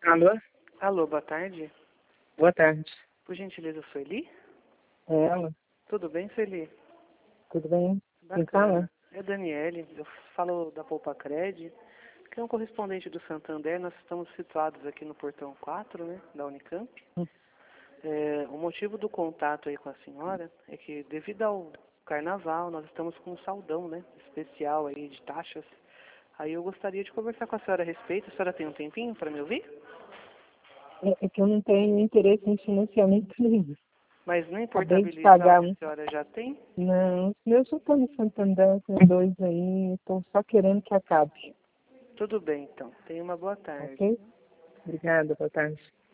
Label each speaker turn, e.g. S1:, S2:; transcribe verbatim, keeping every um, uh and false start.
S1: Alô?
S2: Alô, boa tarde.
S1: Boa tarde.
S2: Por gentileza, Sueli?
S1: É ela?
S2: Tudo bem, Sueli?
S1: Tudo bem? Quem
S2: Bacana.
S1: fala?
S2: É Daniele, eu falo da Poupa Cred, que é um correspondente do Santander. Nós estamos situados aqui no portão quatro, né, da Unicamp.
S1: Hum.
S2: É, o motivo do contato aí com a senhora é que, devido ao carnaval, nós estamos com um saldão, né, especial aí de taxas. Aí eu gostaria de conversar com a senhora a respeito. A senhora tem um tempinho para me ouvir?
S1: É, é que eu não tenho interesse em financiamento nenhum.
S2: Mas nem
S1: Acabei de
S2: portabilizar o
S1: pagar
S2: que a
S1: um.
S2: senhora já tem?
S1: Não, eu só estou no Santander, tem dois aí, estou só querendo que acabe.
S2: Tudo bem, então. Tenha uma boa tarde.
S1: Ok? Obrigada, boa tarde.